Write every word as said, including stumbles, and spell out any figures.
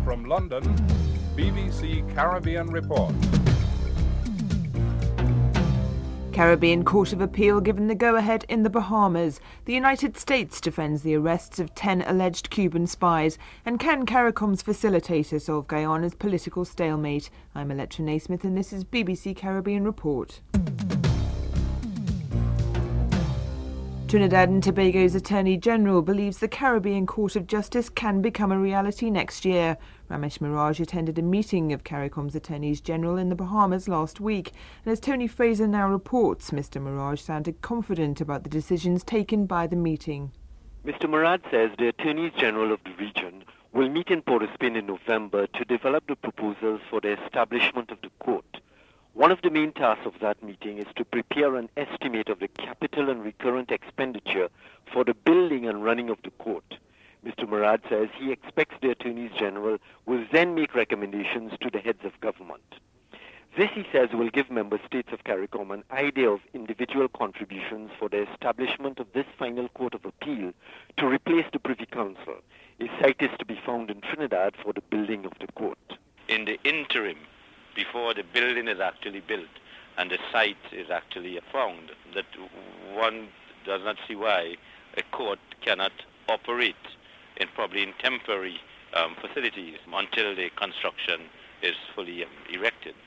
From London, B B C Caribbean Report. Caribbean Court of Appeal given the go-ahead in the Bahamas. The United States defends the arrests of ten alleged Cuban spies. And can CARICOM's facilitator solve Guyana's political stalemate? I'm Electra Naismith and this is B B C Caribbean Report. Trinidad and Tobago's Attorney General believes the Caribbean Court of Justice can become a reality next year. Ramesh Miraj attended a meeting of CARICOM's Attorneys General in the Bahamas last week, and as Tony Fraser now reports, Mister Miraj sounded confident about the decisions taken by the meeting. Mister Murad says the Attorneys General of the region will meet in Port of Spain in November to develop the proposals for the establishment of the court. One of the main tasks of that meeting is to prepare an estimate of the capital and recurrent expenditure for the building and running of the court. Mister Murad says he expects the Attorneys General will then make recommendations to the heads of government. This, he says, will give member states of CARICOM an idea of individual contributions for the establishment of this final court of appeal to replace the Privy Council. A site is to be found in Trinidad for the building of the court. In the interim, before the building is actually built and the site is actually found, that one does not see why a court cannot operate in probably in temporary um, facilities until the construction is fully um, erected.